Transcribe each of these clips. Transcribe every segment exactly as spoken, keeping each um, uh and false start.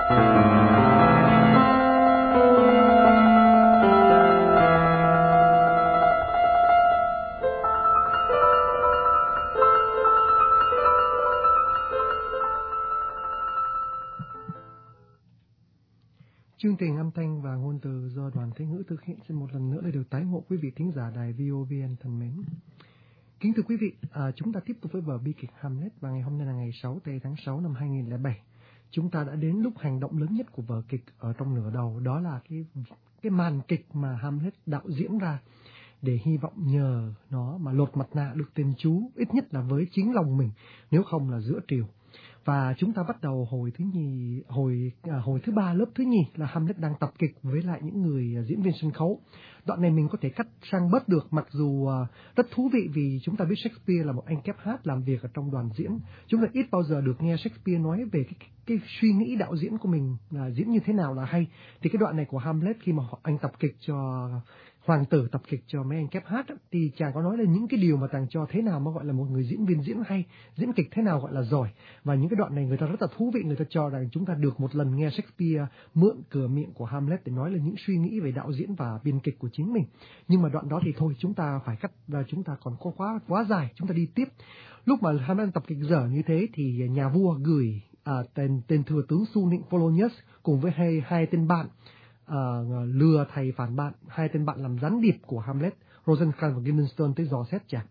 Chương trình âm thanh và ngôn từ do Đoàn Thế Ngữ thực hiện xin một lần nữa để được tái ngộ quý vị thính giả đài vê o vê en thân mến. Kính thưa quý vị, à, chúng ta tiếp tục với vở bi kịch Hamlet và ngày hôm nay là ngày sáu tây tháng sáu năm hai nghìn lẻ bảy. Chúng ta đã đến lúc hành động lớn nhất của vở kịch ở trong nửa đầu, đó là cái cái màn kịch mà Hamlet đạo diễn ra để hy vọng nhờ nó mà lột mặt nạ được tên chú, ít nhất là với chính lòng mình, nếu không là giữa triều. Và chúng ta bắt đầu hồi thứ nhì, hồi à, hồi thứ ba lớp thứ nhì là Hamlet đang tập kịch với lại những người à, diễn viên sân khấu. Đoạn này mình có thể cắt sang bớt được, mặc dù à, rất thú vị vì chúng ta biết Shakespeare là một anh kép hát làm việc ở trong đoàn diễn. Chúng ta ít bao giờ được nghe Shakespeare nói về cái, cái, cái suy nghĩ đạo diễn của mình là diễn như thế nào là hay. Thì cái đoạn này của Hamlet khi mà anh tập kịch cho hoàng tử, tập kịch cho mấy anh kép hát thì chàng có nói là những cái điều mà chàng cho thế nào mà gọi là một người diễn viên diễn hay, diễn kịch thế nào gọi là giỏi. Và những cái đoạn này người ta rất là thú vị, người ta cho rằng chúng ta được một lần nghe Shakespeare mượn cửa miệng của Hamlet để nói là những suy nghĩ về đạo diễn và biên kịch của chính mình. Nhưng mà đoạn đó thì thôi, chúng ta phải cắt và chúng ta còn có quá quá dài, chúng ta đi tiếp. Lúc mà Hamlet tập kịch dở như thế thì nhà vua gửi à, tên tên thừa tướng Su Nịnh Polonius cùng với hai hai tên bạn Uh, lừa thầy phản bạn, hai tên bạn làm gián điệp của Hamlet, Rosencrantz và Guildenstern tới dò xét chàng.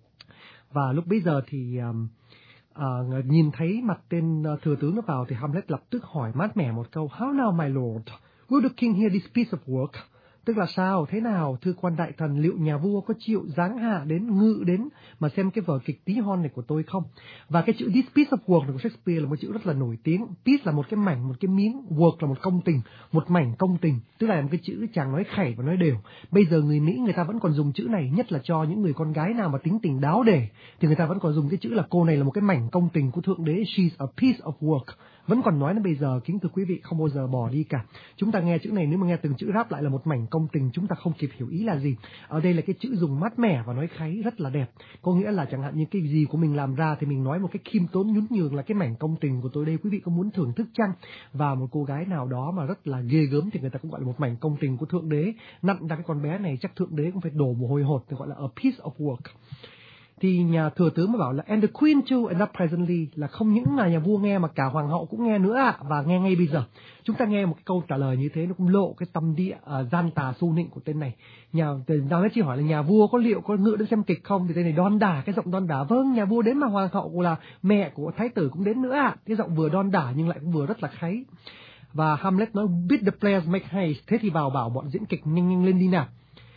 Và lúc bấy giờ thì um, uh, nhìn thấy mặt tên uh, thừa tướng nó vào thì Hamlet lập tức hỏi mát mẻ một câu: How now my lord, will the king hear this piece of work? Tức là sao, thế nào, thưa quan đại thần, liệu nhà vua có chịu giáng hạ đến, ngự đến mà xem cái vở kịch tí hon này của tôi không? Và cái chữ this piece of work của Shakespeare là một chữ rất là nổi tiếng. Piece là một cái mảnh, một cái miếng, work là một công tình, một mảnh công tình, tức là một cái chữ chàng nói khẩy và nói đều. Bây giờ người Mỹ người ta vẫn còn dùng chữ này, nhất là cho những người con gái nào mà tính tình đáo để, thì người ta vẫn còn dùng cái chữ là cô này là một cái mảnh công tình của thượng đế, she's a piece of work. Vẫn còn nói đến bây giờ, kính thưa quý vị, không bao giờ bỏ đi cả. Chúng ta nghe chữ này, nếu mà nghe từng chữ ráp lại là một mảnh công tình, chúng ta không kịp hiểu ý là gì. Ở đây là cái chữ dùng mát mẻ và nói kháy rất là đẹp. Có nghĩa là chẳng hạn như cái gì của mình làm ra thì mình nói một cái khiêm tốn nhún nhường là cái mảnh công tình của tôi đây, quý vị có muốn thưởng thức chăng? Và một cô gái nào đó mà rất là ghê gớm thì người ta cũng gọi là một mảnh công tình của thượng đế. Nặn ra cái con bé này chắc thượng đế cũng phải đổ mồ hôi hột, thì gọi là a piece of work. Thì nhà thừa tướng mới bảo là and the queen too and not presently, là không những là nhà vua nghe mà cả hoàng hậu cũng nghe nữa ạ, và nghe ngay bây giờ. Chúng ta nghe một cái câu trả lời như thế nó cũng lộ cái tâm địa uh, gian tà Su Nịnh của tên này. Nhà đang nói chỉ hỏi là nhà vua có liệu có ngự đến xem kịch không, thì tên này đon đả, cái giọng đon đả, vâng nhà vua đến mà hoàng hậu là mẹ của thái tử cũng đến nữa ạ. Cái giọng vừa đon đả nhưng lại cũng vừa rất là kháy. Và Hamlet nói bid the players make haste, thế thì vào bảo bọn diễn kịch nhanh nhanh lên đi nào.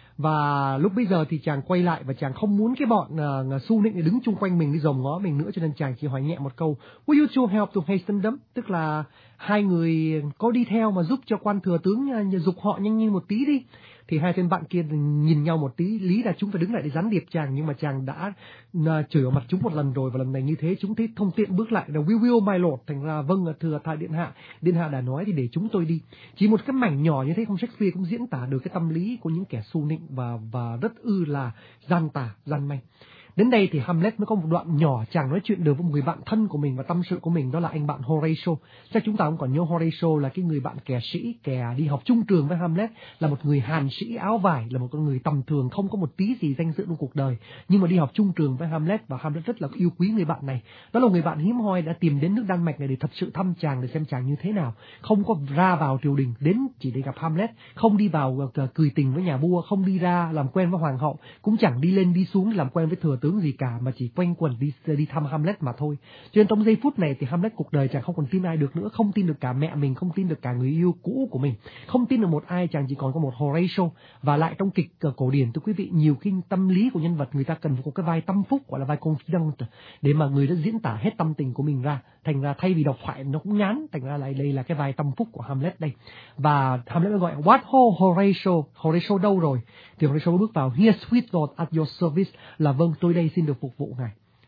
Và lúc bây giờ thì chàng quay lại và chàng không muốn cái bọn uh, Su Nịnh đứng chung quanh mình đi dòm ngó mình nữa, cho nên chàng chỉ hỏi nhẹ một câu: Will you two help to hasten them? Tức là hai người có đi theo mà giúp cho quan thừa tướng uh, dục họ nhanh nhanh một tí đi. Thì hai tên bạn kia nhìn nhau một tí, lý là chúng phải đứng lại để gián điệp chàng, nhưng mà chàng đã uh, chửi vào mặt chúng một lần rồi, và lần này như thế chúng thấy thông tiện bước lại là we will my lord, thành ra vâng thưa thái điện hạ, điện hạ đã nói thì để chúng tôi đi. Chỉ một cái mảnh nhỏ như thế không Shakespeare cũng diễn tả được cái tâm lý của những kẻ Su Nịnh và và rất ư là gian tà, gian manh. Đến đây thì Hamlet mới có một đoạn nhỏ chàng nói chuyện được với một người bạn thân của mình và tâm sự của mình, đó là anh bạn Horatio. Chắc chúng ta cũng còn nhớ Horatio là cái người bạn kẻ sĩ, kẻ đi học chung trường với Hamlet, là một người hàn sĩ áo vải, là một con người tầm thường, không có một tí gì danh dự trong cuộc đời, nhưng mà đi học chung trường với Hamlet, và Hamlet rất là yêu quý người bạn này. Đó là người bạn hiếm hoi đã tìm đến nước Đan Mạch này để thật sự thăm chàng, để xem chàng như thế nào, không có ra vào triều đình, đến chỉ để gặp Hamlet, không đi vào uh, cười tình với nhà vua, không đi ra làm quen với hoàng hậu, cũng chẳng đi lên đi xuống làm quen với thừa tướng gì cả, mà chỉ quanh quẩn đi đi thăm Hamlet mà thôi. Cho nên trong giây phút này thì Hamlet cuộc đời chàng không còn tin ai được nữa, không tin được cả mẹ mình, không tin được cả người yêu cũ của mình, không tin được một ai, chàng chỉ còn có một Horatio. Và lại trong kịch cổ điển thưa quý vị, nhiều khi tâm lý của nhân vật người ta cần có cái vai tâm phúc, gọi là vai confidant, để mà người đã diễn tả hết tâm tình của mình ra. Thành ra thay vì đọc thoại nó cũng ngán, thành ra lại đây là cái vai tâm phúc của Hamlet đây. Và Hamlet mới gọi what ho Horatio, Horatio đâu rồi? Thì Horatio bước vào, here sweet lord at your service, là vâng tôi đây xin được phục vụ ngài.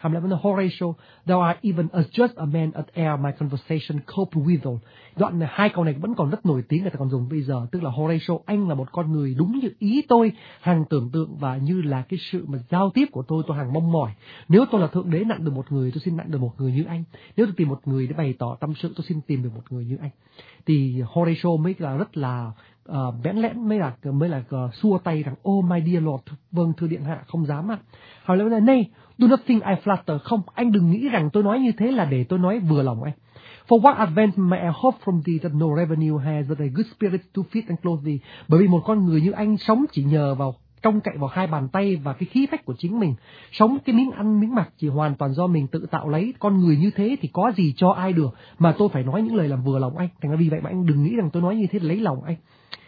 Hamlet nói Horatio, thou art even as just a man as air my conversation cope withal. Đoạn này, hai câu này vẫn còn rất nổi tiếng, người ta còn dùng bây giờ, tức là Horatio, anh là một con người đúng như ý tôi hằng tưởng tượng và như là cái sự mà giao tiếp của tôi tôi hằng mong mỏi. Nếu tôi là thượng đế nặng được một người, tôi xin nặng được một người như anh. Nếu tôi tìm một người để bày tỏ tâm sự, tôi xin tìm được một người như anh. Thì Horatio mới là rất là uh, bẽn lẽn, mới là mới là uh, xua tay rằng oh my dear lord, vâng thưa điện hạ, không dám ạ. Hỏi là nay, do not think I flatter, không, anh đừng nghĩ rằng tôi nói như thế là để tôi nói vừa lòng anh. For what advantage may I hope from thee that no revenue has but a good spirit to feed and clothe thee? Bởi vì một con người như anh sống chỉ nhờ vào trông cậy vào hai bàn tay và cái khí phách của chính mình, sống cái miếng ăn miếng mặc chỉ hoàn toàn do mình tự tạo lấy. Con người như thế thì có gì cho ai được mà tôi phải nói những lời làm vừa lòng anh. Thành ra vì vậy mà anh đừng nghĩ rằng tôi nói như thế để lấy lòng anh.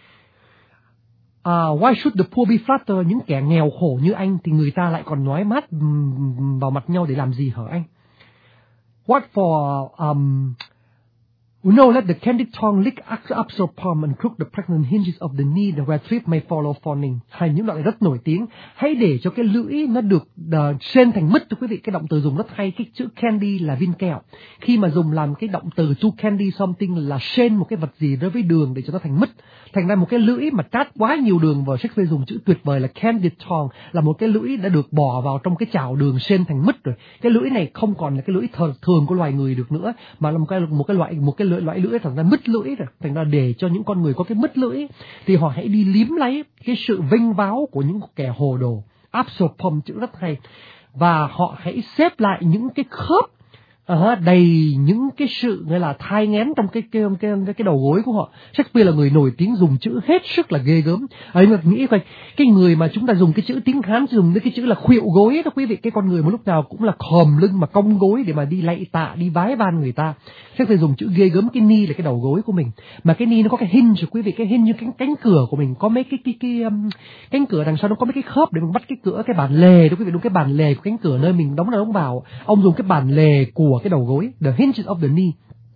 Uh, why should the poor be flattered? Những kẻ nghèo khổ như anh thì người ta lại còn nói mát um, vào mặt nhau để làm gì hả anh? What for um no, let the candid tongue lick up so palm and crook the pregnant hinges of the knee, the where thrift may follow fawning. Hay những đoạn này rất nổi tiếng. Hãy để cho cái lưỡi nó được uh, sên thành mứt. Thưa quý vị, cái động từ dùng rất hay. Cái chữ candy là viên kẹo. Khi mà dùng làm cái động từ to candy something là sên một cái vật gì đối với đường để cho nó thành mứt. Thành ra một cái lưỡi mà trát quá nhiều đường vào, Shakespeare dùng chữ tuyệt vời là candid tongue, là một cái lưỡi đã được bỏ vào trong cái chảo đường sên thành mứt rồi. Cái lưỡi này không còn là cái lưỡi thờ, thường của loài người được nữa, mà là một cái một cái loại một cái lưỡi loại lưỡi thành ra mứt lưỡi rồi. Thành ra để cho những con người có cái mứt lưỡi thì họ hãy đi liếm lấy cái sự vênh váo của những kẻ hồ đồ. Absorption, chữ rất hay. Và họ hãy xếp lại những cái khớp Uh, đầy những cái sự gọi là thai nghén trong cái cái, cái cái cái đầu gối của họ. Shakespeare là người nổi tiếng dùng chữ hết sức là ghê gớm. Ấy mà nghĩ coi, cái người mà chúng ta dùng cái chữ tiếng Hán dùng cái chữ là khuỵu gối đó quý vị, cái con người một lúc nào cũng là khòm lưng mà cong gối để mà đi lạy tạ, đi vái van người ta. Shakespeare dùng chữ ghê gớm, cái knee là cái đầu gối của mình, mà cái knee nó có cái hinge quý vị, cái hinge như cánh cánh cửa của mình, có mấy cái cái cái um, cánh cửa đằng sau nó có mấy cái khớp để mình bắt cái cửa, cái bàn lề đó quý vị, đúng cái bàn lề của cánh cửa nơi mình đóng ra đóng vào. Ông dùng cái bàn lề của cái đầu gối, the hinges of the knee.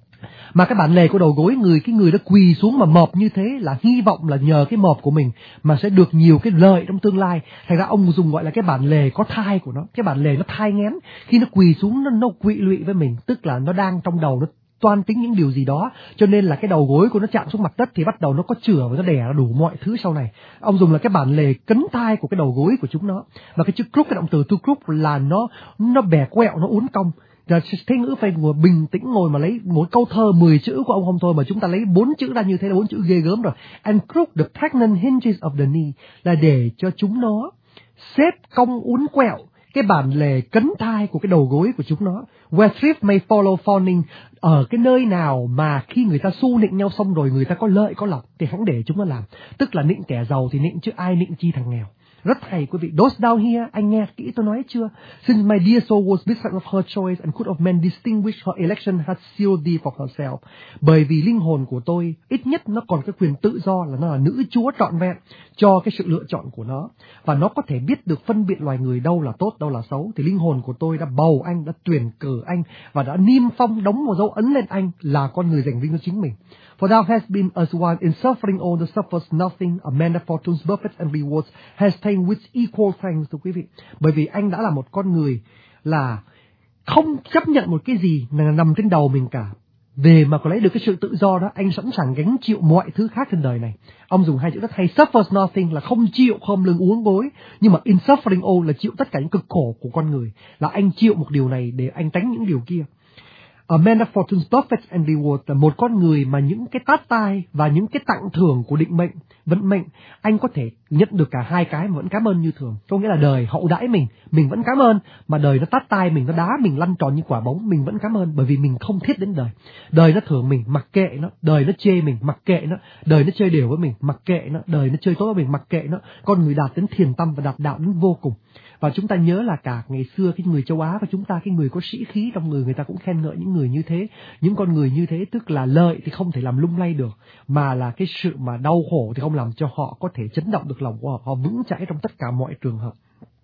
Mà cái bản lề của đầu gối, người cái người đó quỳ xuống mà mọp như thế là hy vọng là nhờ cái mọp của mình mà sẽ được nhiều cái lợi trong tương lai. Thành ra ông dùng gọi là cái bản lề có thai của nó, cái bản lề nó thai nghén. Khi nó quỳ xuống nó, nó quỵ lụy với mình, tức là nó đang trong đầu nó toan tính những điều gì đó, cho nên là cái đầu gối của nó chạm xuống mặt đất thì bắt đầu nó có chửa và nó đẻ ra đủ mọi thứ sau này. Ông dùng là cái bản lề cấn thai của cái đầu gối của chúng nó. Và cái chữ crook, cái động từ to crook là nó nó bẻ quẹo, nó uốn cong. Rồi thế ngữ phải ngồi bình tĩnh, ngồi mà lấy một câu thơ mười chữ của ông không thôi, mà chúng ta lấy bốn chữ ra như thế là bốn chữ ghê gớm rồi. And crook the pregnant hinges of the knee, là để cho chúng nó xếp cong uốn quẹo cái bản lề cấn thai của cái đầu gối của chúng nó. Where thrift may follow fawning, ở cái nơi nào mà khi người ta xu nịnh nhau xong rồi người ta có lợi có lộc thì hãng để chúng nó làm. Tức là nịnh kẻ giàu thì nịnh chứ ai nịnh chi thằng nghèo. Rất hay quý vị. Those down here, anh nghe kỹ tôi nói chưa? Since my dear soul was beset of her choice and could of men distinguish her election had sealed thee for herself. Bởi vì linh hồn của tôi ít nhất nó còn cái quyền tự do, là nó là nữ chúa trọn vẹn cho cái sự lựa chọn của nó, và nó có thể biết được phân biệt loài người đâu là tốt đâu là xấu. Thì linh hồn của tôi đã bầu anh, đã tuyển cử anh và đã niêm phong, đóng một dấu ấn lên anh là con người giành vinh cho chính mình. For thou hast been as one in suffering all that suffers nothing, a man of fortune's buffets and rewards has taken with equal thanks. Thưa quý vị, bởi vì anh đã là một con người là không chấp nhận một cái gì là nằm trên đầu mình cả. Về mà có lấy được cái sự tự do đó, anh sẵn sàng gánh chịu mọi thứ khác trên đời này. Ông dùng hai chữ rất hay, suffers nothing là không chịu, không lưng uống gối, nhưng mà in suffering all là chịu tất cả những cực khổ của con người, là anh chịu một điều này để anh tránh những điều kia. A man of fortune's buffets and rewards là một con người mà những cái tát tai và những cái tặng thưởng của định mệnh, vận mệnh, anh có thể nhận được cả hai cái mà vẫn cảm ơn như thường. Có nghĩa là đời hậu đãi mình, mình vẫn cảm ơn, mà đời nó tát tai mình, nó đá mình lăn tròn như quả bóng, mình vẫn cảm ơn, bởi vì mình không thiết đến đời. Đời nó thưởng mình, mặc kệ nó. Đời nó chê mình, mặc kệ nó. Đời nó chơi đều với mình, mặc kệ nó. Đời nó chơi tốt với mình, mặc kệ nó. Con người đạt đến thiền tâm và đạt đạo đến vô cùng. Và chúng ta nhớ là cả ngày xưa cái người châu Á và chúng ta, cái người có sĩ khí trong người, người ta cũng khen ngợi những người như thế. Những con người như thế tức là lợi thì không thể làm lung lay được, mà là cái sự mà đau khổ thì không làm cho họ có thể chấn động được lòng của họ. Họ vững chãi trong tất cả mọi trường hợp.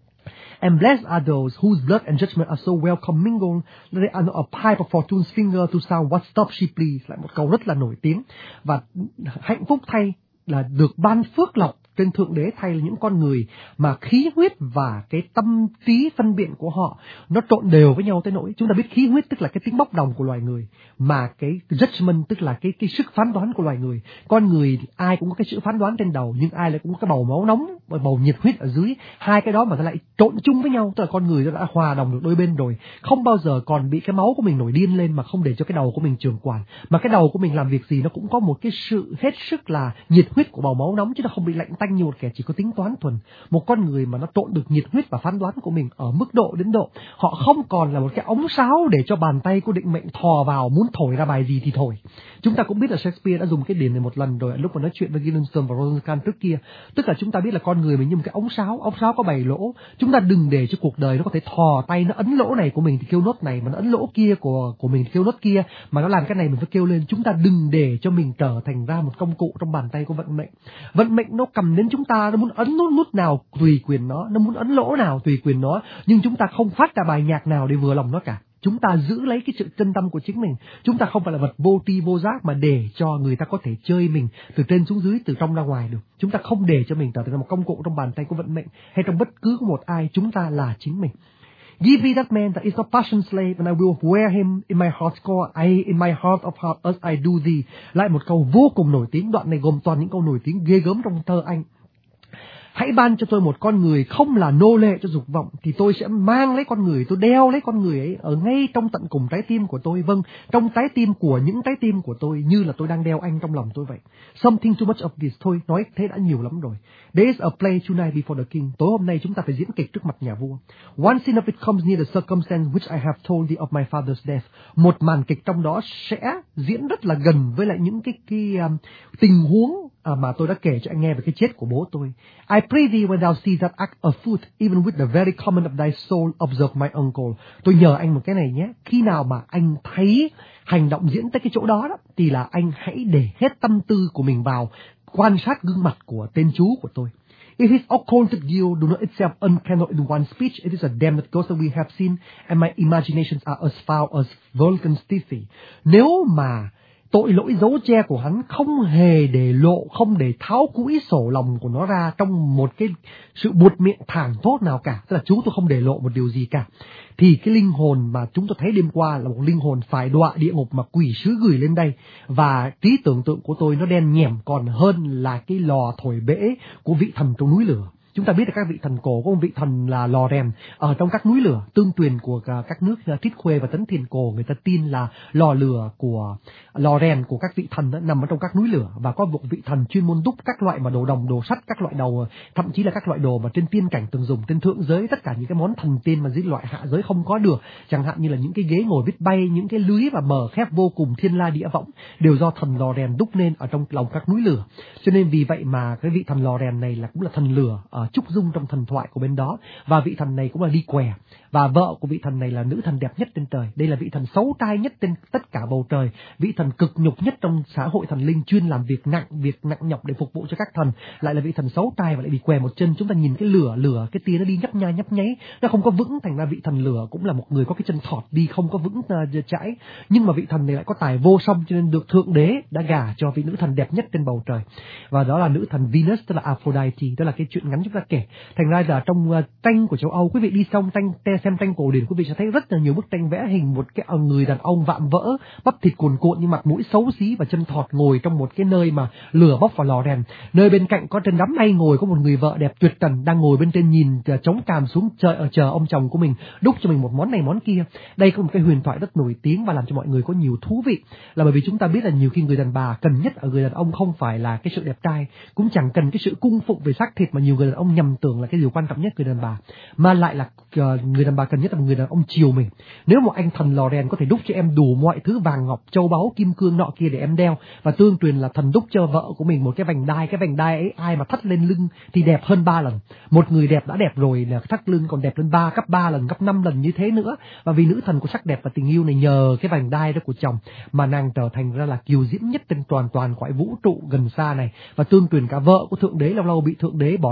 And blessed are those whose blood and judgment are so well commingled that they are not a pipe of fortune's finger to sound what stop she please. Lại một câu rất là nổi tiếng. Và hạnh phúc thay là được ban phước lộc trên Thượng Đế thay là những con người mà khí huyết và cái tâm trí phân biện của họ nó trộn đều với nhau tới nỗi chúng ta biết khí huyết tức là cái tính bốc đồng của loài người, mà cái judgment tức là cái cái sức phán đoán của loài người. Con người thì ai cũng có cái sự phán đoán trên đầu, nhưng ai lại cũng có cái bầu máu nóng và bầu nhiệt huyết ở dưới. Hai cái đó mà nó lại trộn chung với nhau, tức là con người nó đã hòa đồng được đôi bên rồi, không bao giờ còn bị cái máu của mình nổi điên lên mà không để cho cái đầu của mình trường quản, mà cái đầu của mình làm việc gì nó cũng có một cái sự hết sức là nhiệt huyết của bầu máu nóng, chứ nó không bị lạnh tanh như một kẻ chỉ có tính toán thuần. Một con người mà nó trộn được nhiệt huyết và phán đoán của mình ở mức độ đến độ họ không còn là một cái ống sáo để cho bàn tay của định mệnh thò vào muốn thổi ra bài gì thì thổi. Chúng ta cũng biết là Shakespeare đã dùng cái điển này một lần rồi lúc mà nói chuyện với Guildenstern và Rosencrantz trước kia, tức là chúng ta biết là con người mình như một cái ống sáo, ống sáo có bảy lỗ, chúng ta đừng để cho cuộc đời nó có thể thò tay nó ấn lỗ này của mình thì kêu nốt này, mà nó ấn lỗ kia của của mình thì kêu nốt kia, mà nó làm cái này mình phải kêu lên. Chúng ta đừng để cho mình trở thành ra một công cụ trong bàn tay của vận mệnh. Vận mệnh nó cầm đến chúng ta, nó muốn ấn nút nút nào tùy quyền nó, nó muốn ấn lỗ nào tùy quyền nó, nhưng chúng ta không phát ra bài nhạc nào để vừa lòng nó cả. Chúng ta giữ lấy cái sự chân tâm của chính mình. Chúng ta không phải là vật vô tri vô giác mà để cho người ta có thể chơi mình từ trên xuống dưới, từ trong ra ngoài được. Chúng ta không để cho mình trở thành một công cụ trong bàn tay của vận mệnh hay trong bất cứ một ai. Chúng ta là chính mình. Give me that man that is not passion slave, and I will wear him in my heart's core, I in my heart of heart as I do thee. Lại một câu vô cùng nổi tiếng. Đoạn này gồm toàn những câu nổi tiếng ghê gớm trong thơ Anh. Hãy ban cho tôi một con người không là nô lệ cho dục vọng, thì tôi sẽ mang lấy con người, tôi đeo lấy con người ấy ở ngay trong tận cùng trái tim của tôi. Vâng, trong trái tim của những trái tim của tôi, như là tôi đang đeo anh trong lòng tôi vậy. Something too much of this. Thôi, nói thế đã nhiều lắm rồi. There's a play tonight before the king. Tối hôm nay chúng ta phải diễn kịch trước mặt nhà vua. One scene of it comes near the circumstance which I have told thee of my father's death. Một màn kịch trong đó sẽ diễn rất là gần với lại những cái, cái um, tình huống À, mà tôi đã kể cho anh nghe về cái chết của bố tôi. I pray thee when thou see that act afoot, even with the very comment of thy soul, observe my uncle. Tôi nhờ anh một cái này nhé. Khi nào mà anh thấy hành động diễn tới cái chỗ đó, đó thì là anh hãy để hết tâm tư của mình vào quan sát gương mặt của tên chú của tôi. If his occulted guilt do not itself uncannot in one speech, it is a damned ghost that we have seen, and my imaginations are as foul as Vulcan's teeth. Nếu mà tội lỗi giấu che của hắn không hề để lộ, không để tháo cũi sổ lòng của nó ra trong một cái sự buột miệng thảng thốt nào cả, tức là chú tôi không để lộ một điều gì cả, thì cái linh hồn mà chúng tôi thấy đêm qua là một linh hồn phải đọa địa ngục mà quỷ sứ gửi lên đây, và trí tưởng tượng của tôi nó đen nhẻm còn hơn là cái lò thổi bể của vị thần trong núi lửa. Chúng ta biết là các vị thần cổ có một vị thần là lò rèn ở trong các núi lửa, tương truyền của các nước Thiết Khuê và Tấn Thiền cổ, người ta tin là lò lửa của lò rèn của các vị thần đó nằm ở trong các núi lửa, và có một vị thần chuyên môn đúc các loại mà đồ đồng, đồ sắt, các loại đầu, thậm chí là các loại đồ mà trên tiên cảnh từng dùng trên thượng giới, tất cả những cái món thần tiên mà dưới loại hạ giới không có được, chẳng hạn như là những cái ghế ngồi biết bay, những cái lưới và bờ khép vô cùng thiên la địa võng, đều do thần lò rèn đúc nên ở trong lòng các núi lửa. Cho nên vì vậy mà cái vị thần lò rèn này là cũng là thần lửa ở Trúc Dung trong thần thoại của bên đó, và vị thần này cũng là đi què, và vợ của vị thần này là nữ thần đẹp nhất trên trời. Đây là vị thần xấu trai nhất trên tất cả bầu trời, vị thần cực nhục nhất trong xã hội thần linh, chuyên làm việc nặng, việc nặng nhọc để phục vụ cho các thần, lại là vị thần xấu trai và lại bị què một chân. Chúng ta nhìn cái lửa lửa cái tia nó đi nhấp nha nhấp nháy, nó không có vững, thành ra vị thần lửa cũng là một người có cái chân thọt đi không có vững uh, chãi. Nhưng mà vị thần này lại có tài vô song, cho nên được thượng đế đã gả cho vị nữ thần đẹp nhất trên bầu trời, và đó là nữ thần Venus, tức là Aphrodite. Đó là cái chuyện ngắn chúng ta kể. Thành ra là trong uh, tranh của châu Âu, quý vị đi xong tranh xem tranh cổ điển, quý vị sẽ thấy rất là nhiều bức tranh vẽ hình một cái người đàn ông vạm vỡ, bắp thịt cuồn cuộn nhưng mặt mũi xấu xí và chân thọt, ngồi trong một cái nơi mà lửa bốc vào lò rèn. Nơi bên cạnh có trên đám mây ngồi có một người vợ đẹp tuyệt trần, đang ngồi bên trên nhìn uh, chống cằm xuống trời ở chờ ông chồng của mình đúc cho mình một món này món kia. Đây có một cái huyền thoại rất nổi tiếng và làm cho mọi người có nhiều thú vị, là bởi vì chúng ta biết là nhiều khi người đàn bà cần nhất ở người đàn ông không phải là cái sự đẹp trai, cũng chẳng cần cái sự cung phụng về xác thịt, mà nhiều người đàn ông nhầm tưởng là cái điều quan trọng nhất người đàn bà, mà lại là uh, người đàn bà cần nhất là một người đàn ông chiều mình. Nếu một anh thần lò rèn có thể đúc cho em đủ mọi thứ vàng ngọc châu báu kim cương nọ kia để em đeo, và tương truyền là thần đúc cho vợ của mình một cái vành đai, cái vành đai ấy ai mà thắt lên lưng thì đẹp hơn ba lần. Một người đẹp đã đẹp rồi là thắt lưng còn đẹp lên ba gấp ba lần, gấp năm lần như thế nữa. Và vì nữ thần của sắc đẹp và tình yêu này, nhờ cái vành đai đó của chồng mà nàng trở thành ra là kiều diễm nhất trên toàn toàn cõi vũ trụ gần xa này. Và tương truyền cả vợ của thượng đế lâu lâu bị thượng đế bỏ nhà đi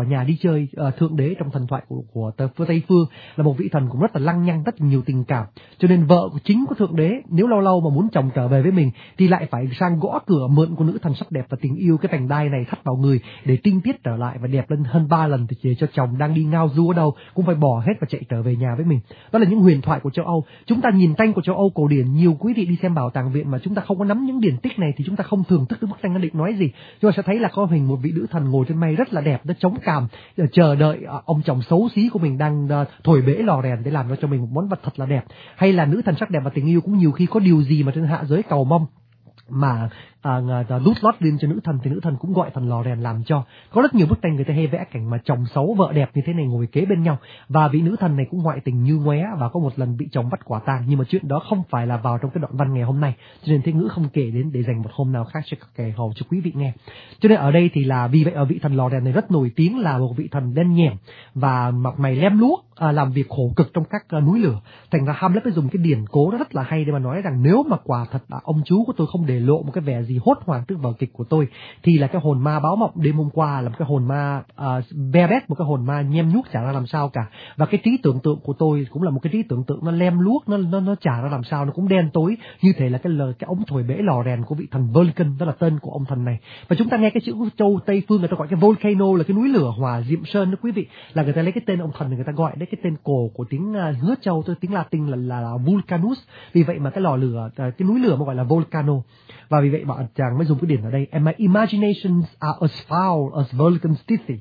chơi uh, thượng đế trong thần thoại của, của Tây Phương, là một vị thần cũng rất là lăng nhăng, rất nhiều tình cảm. Cho nên vợ của chính của thượng đế nếu lâu lâu mà muốn chồng trở về với mình thì lại phải sang gõ cửa mượn của nữ thần sắc đẹp và tình yêu cái vành đai này thắt vào người để tinh tiết trở lại và đẹp lên hơn ba lần, thì để cho chồng đang đi ngao du ở đâu cũng phải bỏ hết và chạy trở về nhà với mình. Đó là những huyền thoại của châu Âu. Chúng ta nhìn tranh của châu Âu cổ điển, nhiều quý vị đi xem bảo tàng viện mà chúng ta không có nắm những điển tích này thì chúng ta không thưởng thức được bức tranh nó định nói gì. Chúng ta sẽ thấy là có hình một vị nữ thần ngồi trên mây rất là đẹp, nó chống cằm chờ đợi ông chồng xấu xí của mình đang thổi bể lò rèn để làm cho mình một món vật thật là đẹp. Hay là nữ thần sắc đẹp và tình yêu cũng nhiều khi có điều gì mà trên hạ giới cầu mong mà à, đút lót lên cho nữ thần thì nữ thần cũng gọi thần lò rèn làm cho. Có rất nhiều bức tranh người ta hay vẽ cảnh mà chồng xấu vợ đẹp như thế này ngồi kế bên nhau, và vị nữ thần này cũng ngoại tình như ngoé và có một lần bị chồng bắt quả tang, nhưng mà chuyện đó không phải là vào trong cái đoạn văn ngày hôm nay, cho nên Thế Ngữ không kể đến để dành một hôm nào khác cho kẻ hầu cho quý vị nghe. Cho nên ở đây thì là vì vậy ở vị thần lò rèn này rất nổi tiếng là một vị thần đen nhẻm và mặt mày lem luốc, à, làm việc khổ cực trong các uh, núi lửa. Thành ra Hamlet mới dùng cái điển cố đó rất là hay để mà nói rằng nếu mà quả thật là ông chú của tôi không để lộ một cái vẻ gì hốt hoảng trước vở kịch của tôi thì là cái hồn ma báo mộng đêm hôm qua là một cái hồn ma uh, be bét, một cái hồn ma nhem nhuốc chả ra làm sao cả. Và cái trí tưởng tượng của tôi cũng là một cái trí tưởng tượng nó lem luốc, nó nó nó chả ra làm sao, nó cũng đen tối như thế là cái lời cái ống thổi bể lò rèn của vị thần Vulcan, đó là tên của ông thần này. Và chúng ta nghe cái chữ châu Tây Phương người ta gọi cái volcano là cái núi lửa hỏa diệm sơn đó quý vị, là người ta lấy cái tên ông thần này người ta gọi đấy, cái tên cổ của tiếng uh, hứa châu, tiếng Latin là, là là Vulcanus. Vì vậy mà cái lò lửa, uh, cái núi lửa mà gọi là volcano. Và vì vậy bạn chàng mới dùng cái điển ở đây, and my imaginations are as foul as Vulcan's teeth.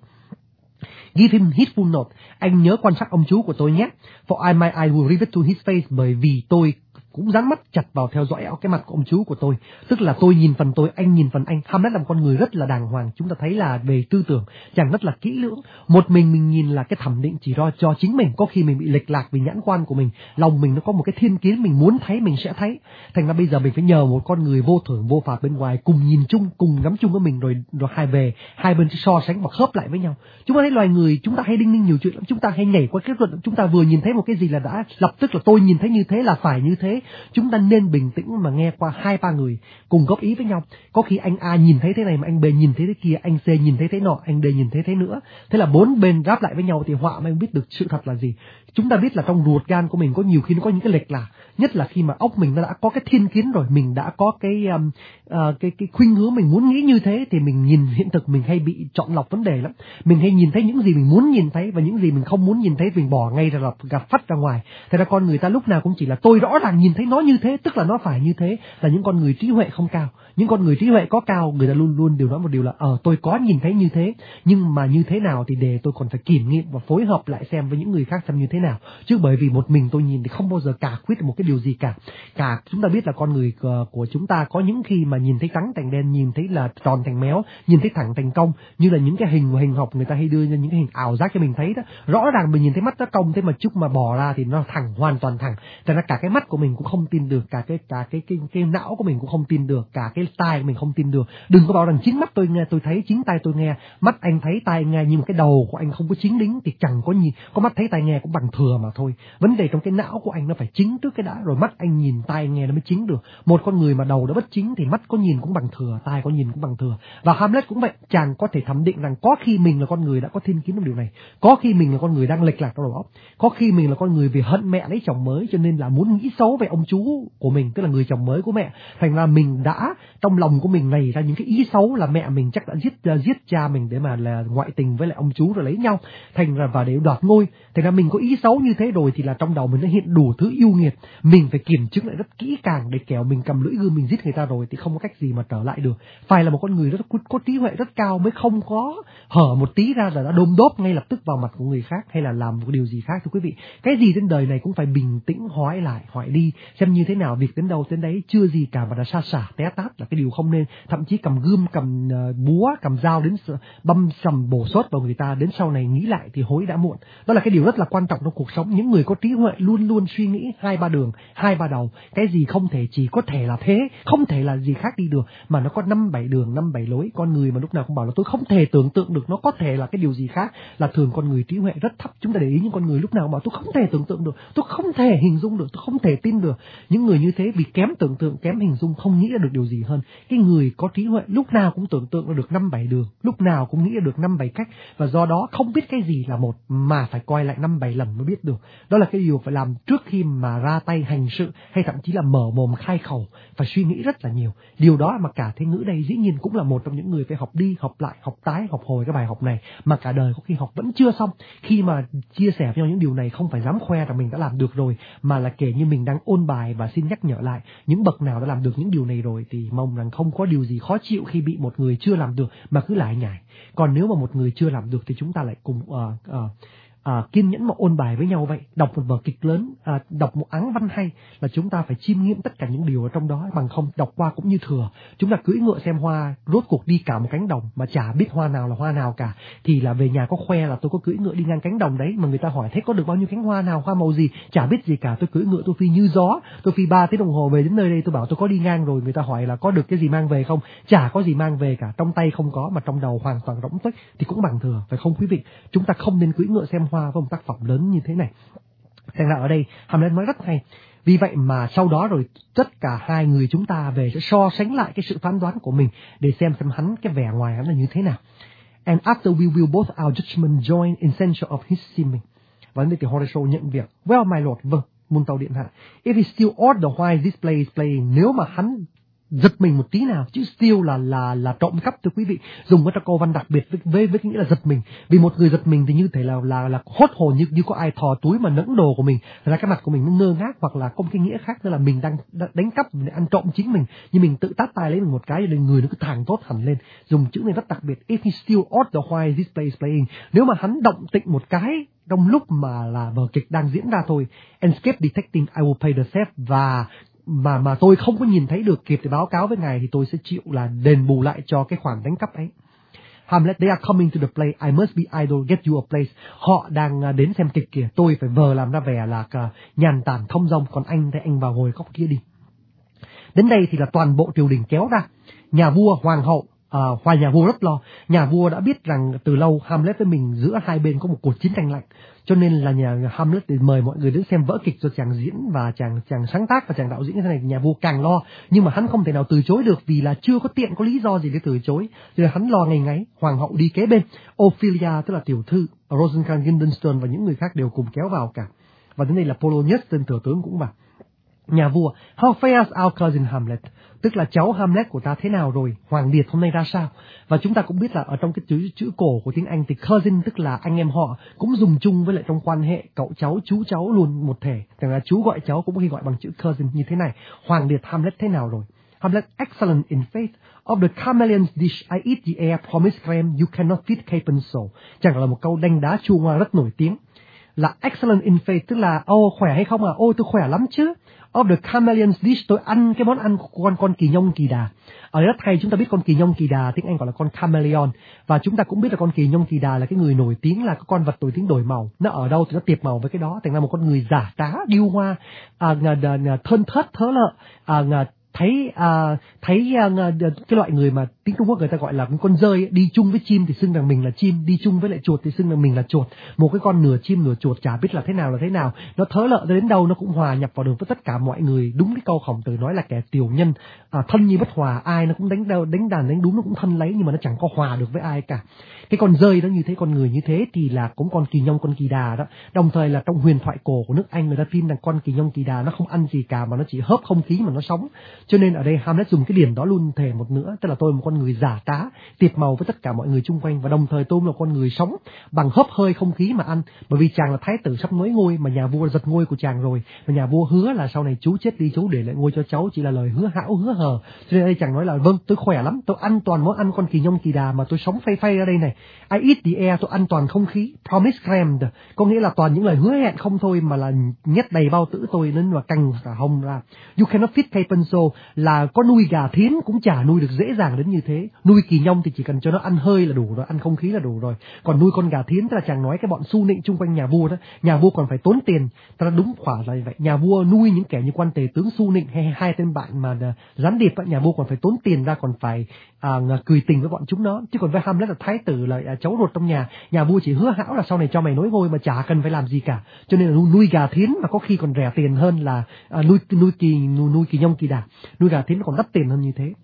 Give him his full note. Anh nhớ quan sát ông chú của tôi nhé. For I my eye will rivet to his face, bởi vì tôi cũng dán mắt chặt vào theo dõi cái mặt của ông chú của tôi. Tức là tôi nhìn phần tôi, anh nhìn phần anh. Hamlet là một con người rất là đàng hoàng. Chúng ta thấy là về tư tưởng chàng rất là kỹ lưỡng. Một mình mình nhìn là cái thẩm định chỉ do cho chính mình. Có khi mình bị lệch lạc vì nhãn quan của mình, lòng mình nó có một cái thiên kiến, mình muốn thấy mình sẽ thấy. Thành ra bây giờ mình phải nhờ một con người vô thưởng vô phạt bên ngoài cùng nhìn chung, cùng ngắm chung với mình, rồi rồi hai về hai bên so sánh và khớp lại với nhau. Chúng ta thấy loài người chúng ta hay đinh ninh nhiều chuyện lắm. Chúng ta hay nhảy qua kết luận. Chúng ta vừa nhìn thấy một cái gì là đã lập tức là tôi nhìn thấy như thế là phải như thế. Chúng ta nên bình tĩnh mà nghe qua hai ba người cùng góp ý với nhau. Có khi anh A nhìn thấy thế này mà anh B nhìn thấy thế kia, anh C nhìn thấy thế nọ, anh D nhìn thấy thế nữa. Thế là bốn bên đáp lại với nhau thì họa mới biết được sự thật là gì. Chúng ta biết là trong ruột gan của mình có nhiều khi nó có những cái lệch lạc, nhất là khi mà óc mình nó đã có cái thiên kiến rồi, mình đã có cái um, uh, cái cái khuynh hướng mình muốn nghĩ như thế thì mình nhìn hiện thực mình hay bị chọn lọc vấn đề lắm. Mình hay nhìn thấy những gì mình muốn nhìn thấy và những gì mình không muốn nhìn thấy mình bỏ ngay ra là gạt phắt ra ngoài. Thế ra con người ta lúc nào cũng chỉ là tôi rõ ràng nhìn thấy nó như thế, tức là nó phải như thế, là những con người trí huệ không cao. Những con người trí huệ có cao, người ta luôn luôn đều nói một điều là ờ tôi có nhìn thấy như thế, nhưng mà như thế nào thì để tôi còn phải kiểm nghiệm và phối hợp lại xem với những người khác xem như thế nào. Chứ bởi vì một mình tôi nhìn thì không bao giờ cả quyết được một cái điều gì cả. Cả chúng ta biết là con người của, của chúng ta có những khi mà nhìn thấy trắng thành đen, nhìn thấy là tròn thành méo, nhìn thấy thẳng thành cong, như là những cái hình hình học người ta hay đưa ra những cái hình ảo giác cho mình thấy đó. Rõ ràng mình nhìn thấy mắt nó cong thế mà chút mà bỏ ra thì nó thẳng, hoàn toàn thẳng. Thành ra cả cái mắt của mình cũng không tin được, cả cái cả cái cái cái não của mình cũng không tin được, cả cái tai của mình không tin được. Đừng có bảo rằng chính mắt tôi nghe tôi thấy, chính tai tôi nghe. Mắt anh thấy tai nghe nhưng mà cái đầu của anh không có chính đính thì chẳng có nhìn, có mắt thấy tai nghe cũng bằng thừa mà thôi. Vấn đề trong cái não của anh nó phải chính trước cái đã, rồi mắt anh nhìn tai nghe nó mới chính được. Một con người mà đầu nó bất chính thì mắt có nhìn cũng bằng thừa, tai có nhìn cũng bằng thừa. Và Hamlet cũng vậy, chàng có thể thẩm định rằng có khi mình là con người đã có thiên kiến trong điều này, có khi mình là con người đang lệch lạc trong đầu óc, có khi mình là con người vì hận mẹ lấy chồng mới cho nên là muốn nghĩ xấu về ông chú của mình, tức là người chồng mới của mẹ. Thành ra mình đã trong lòng của mình nảy ra những cái ý xấu là mẹ mình chắc đã giết giết cha mình để mà là ngoại tình với lại ông chú rồi lấy nhau, thành ra và để đoạt ngôi. Thành ra mình có ý xấu như thế rồi thì là trong đầu mình nó hiện đủ thứ yêu nghiệt, mình phải kiểm chứng lại rất kỹ càng để kẻo mình cầm lưỡi gươm mình giết người ta rồi thì không có cách gì mà trở lại được. Phải là một con người rất có trí huệ rất cao mới không có hở một tí ra là đã đôm đốp ngay lập tức vào mặt của người khác hay là làm một điều gì khác. Thưa quý vị, cái gì trên đời này cũng phải bình tĩnh hỏi lại hỏi đi xem như thế nào, việc đến đâu đến đấy, chưa gì cả mà đã sa sả té tát là cái điều không nên. Thậm chí cầm gươm, cầm uh, búa, cầm dao đến băm sầm bổ sốt vào người ta, đến sau này nghĩ lại thì hối đã muộn. Đó là cái điều rất là quan trọng trong cuộc sống. Những người có trí huệ luôn luôn suy nghĩ hai ba đường, hai ba đầu. Cái gì không thể chỉ có thể là thế, không thể là gì khác đi được, mà nó có năm bảy đường, năm bảy lối. Con người mà lúc nào cũng bảo là tôi không thể tưởng tượng được nó có thể là cái điều gì khác, là thường con người trí huệ rất thấp. Chúng ta để ý những con người lúc nào bảo tôi không thể tưởng tượng được, tôi không thể hình dung được, tôi không thể tin được. thừa. Những người như thế vì kém tưởng tượng, kém hình dung, không nghĩ ra được điều gì hơn. Cái người có trí huệ lúc nào cũng tưởng tượng ra được năm bảy đường, lúc nào cũng nghĩ ra được năm bảy cách, và do đó không biết cái gì là một mà phải coi lại năm bảy lần mới biết được. Đó là cái điều phải làm trước khi mà ra tay hành sự, hay thậm chí là mở mồm khai khẩu, phải suy nghĩ rất là nhiều. Điều đó mà cả thế ngữ đây dĩ nhiên cũng là một trong những người phải học đi, học lại, học tái, học hồi cái bài học này, mà cả đời có khi học vẫn chưa xong. Khi mà chia sẻ với nhau những điều này không phải dám khoe rằng mình đã làm được rồi, mà là kể như mình đang ôn bài và xin nhắc nhở lại những bậc nào đã làm được những điều này rồi, thì mong rằng không có điều gì khó chịu khi bị một người chưa làm được mà cứ lại nhải. Còn nếu mà một người chưa làm được thì chúng ta lại cùng uh, uh, À, kiên nhẫn mà ôn bài với nhau vậy. Đọc một vở kịch lớn, à, đọc một áng văn hay là chúng ta phải chiêm nghiệm tất cả những điều ở trong đó, bằng không đọc qua cũng như thừa. Chúng ta cưỡi ngựa xem hoa, rốt cuộc đi cả một cánh đồng mà chả biết hoa nào là hoa nào cả, thì là về nhà có khoe là tôi có cưỡi ngựa đi ngang cánh đồng đấy, mà người ta hỏi thế có được bao nhiêu cánh hoa nào, hoa màu gì, chả biết gì cả. Tôi cưỡi ngựa tôi phi như gió, tôi phi ba tiếng đồng hồ về đến nơi đây, tôi bảo tôi có đi ngang rồi, người ta hỏi là có được cái gì mang về không, chả có gì mang về cả, trong tay không có mà trong đầu hoàn toàn rỗng tuếch, thì cũng bằng thừa, phải không quý vị? Chúng ta không nên cưỡi ngựa xem hoa với một tác phẩm lớn như thế này. Thành ra ở đây Hamlet nói rất hay. Vì vậy mà sau đó rồi tất cả hai người chúng ta về sẽ so sánh lại cái sự phán đoán của mình để xem xem hắn, cái vẻ ngoài hắn là như thế nào. And after we will both our judgment join in censure of his seeming. Và đến thì Horatio nhận việc. Well, my lord, vâng, muôn tàu điện hạ. If he still order why this play is playing, nếu mà hắn giật mình một tí nào, chữ steal là là là trộm cắp thưa quý vị, dùng cái câu văn đặc biệt với với với cái nghĩa là giật mình. Vì một người giật mình thì như thể là là là hốt hồn, như như có ai thò túi mà nẫng đồ của mình, là cái mặt của mình nó ngơ ngác, hoặc là có một cái nghĩa khác nữa là mình đang đánh cắp, mình ăn trộm chính mình, nhưng mình tự tát tay lấy mình một cái, nên người nó cứ thẳng tốt hẳn lên. Dùng chữ này rất đặc biệt. If he still order why this play is playing, nếu mà hắn động tĩnh một cái trong lúc mà là vở kịch đang diễn ra thôi, and escape detecting, I will pay the theft, và mà mà tôi không có nhìn thấy được kịp để báo cáo với ngài thì tôi sẽ chịu là đền bù lại cho cái khoản đánh cắp ấy. Hamlet, they are coming to the play, I must be idle, get you a place. Họ đang đến xem kịch kìa, tôi phải vờ làm ra vẻ là nhàn tản thông dong, còn anh thì anh vào ngồi góc kia đi. Đến đây thì là toàn bộ triều đình kéo ra, nhà vua, hoàng hậu, à, hoài nhà vua rất lo. Nhà vua đã biết rằng từ lâu Hamlet với mình giữa hai bên có một cuộc chiến tranh lạnh, cho nên là nhà Hamlet để mời mọi người đến xem vở kịch do chàng diễn và chàng chàng sáng tác và chàng đạo diễn như thế này. Nhà vua càng lo, nhưng mà hắn không thể nào từ chối được vì là chưa có tiện có lý do gì để từ chối, cho nên hắn lo ngày ngáy. Hoàng hậu đi kế bên, Ophelia tức là tiểu thư, Rosencrantz Guildenstern và những người khác đều cùng kéo vào cả. Và đến đây là Polonius tên thừa tướng cũng vào. Nhà vua, how fares our cousin Hamlet, tức là cháu Hamlet của ta thế nào rồi, Hoàng Liệt hôm nay ra sao? Và chúng ta cũng biết là ở trong cái chữ chữ cổ của tiếng Anh thì cousin tức là anh em họ, cũng dùng chung với lại trong quan hệ cậu cháu, chú cháu luôn một thể. Thành ra chú gọi cháu cũng có khi gọi bằng chữ cousin như thế này. Hoàng Liệt Hamlet thế nào rồi? Hamlet, excellent in faith. Of the chameleon's dish I eat the air, promise cream, you cannot feed capon so. Chẳng là một câu đanh đá chua ngoa rất nổi tiếng. Là excellent in faith tức là ô oh, khỏe hay không à? Ô oh, tôi khỏe lắm chứ. Of the chameleon's dish, tôi ăn cái món ăn của con con kỳ nhông kỳ đà. Ở rất hay, chúng ta biết con kỳ nhông kỳ đà tiếng Anh gọi là con chameleon, và chúng ta cũng biết là con kỳ nhông kỳ đà là cái người nổi tiếng, là cái con vật nổi tiếng đổi màu. Nó ở đâu thì nó tiệp màu với cái đó, thành ra một con người giả trá điêu hoa, à, thơn thớt thớ lợ, à, thấy à, thấy à, cái loại người mà tiếng Trung Quốc người ta gọi là con dơi ấy, đi chung với chim thì xưng rằng mình là chim, đi chung với lại chuột thì xưng rằng mình là chuột. Một cái con nửa chim nửa chuột chả biết là thế nào là thế nào, nó thớ lợ đến đâu nó cũng hòa nhập vào được với tất cả mọi người. Đúng cái câu Khổng Tử nói là kẻ tiểu nhân, à, thân như bất hòa, ai nó cũng đánh đau, đánh đàn đánh đúng nó cũng thân lấy, nhưng mà nó chẳng có hòa được với ai cả. Cái con dơi đó như thế, con người như thế thì là cũng con kỳ nhông con kỳ đà đó. Đồng thời là trong huyền thoại cổ của nước Anh người ta phim rằng con kỳ nhông kỳ đà nó không ăn gì cả mà nó chỉ hớp không khí mà nó sống. Cho nên ở đây Hamlet dùng cái điểm đó luôn thể một nữa, tức là tôi là một con người giả trá, tiệp màu với tất cả mọi người chung quanh, và đồng thời tôi là một con người sống bằng hớp hơi không khí mà ăn. Bởi vì chàng là thái tử sắp nối ngôi mà nhà vua giật ngôi của chàng rồi, và nhà vua hứa là sau này chú chết đi chú để lại ngôi cho cháu, chỉ là lời hứa hão hứa hờ. Cho nên đây chàng nói là vâng, tôi khỏe lắm, tôi ăn toàn món ăn con kỳ nhông kỳ đà mà tôi sống phay phay ra đây này. I eat the air, tôi ăn toàn không khí. Promise crammed, có nghĩa là toàn những lời hứa hẹn không thôi mà là nhét đầy bao tử tôi nên là căng cả hông ra. You cannot feed capon so, là có nuôi gà thiến cũng chả nuôi được dễ dàng đến như thế. Nuôi kỳ nhông thì chỉ cần cho nó ăn hơi là đủ rồi, ăn không khí là đủ rồi. Còn nuôi con gà thiến tức là chàng nói cái bọn su nịnh chung quanh nhà vua đó, nhà vua còn phải tốn tiền. Ta đúng quả là vậy. Nhà vua nuôi những kẻ như quan tề tướng su nịnh hay hai tên bạn mà gián điệp, nhà vua còn phải tốn tiền ra, còn phải à, cười tình với bọn chúng nó. Chứ còn với Hamlet là thái tử là à, cháu ruột trong nhà, nhà vua chỉ hứa hão là sau này cho mày nối ngôi mà chả cần phải làm gì cả. Cho nên là nuôi, nuôi gà thiến mà có khi còn rẻ tiền hơn là à, nuôi nuôi kỳ nuôi, nuôi kỳ nhông kỳ đà. Nuôi gà thiến còn đắt tiền hơn như thế.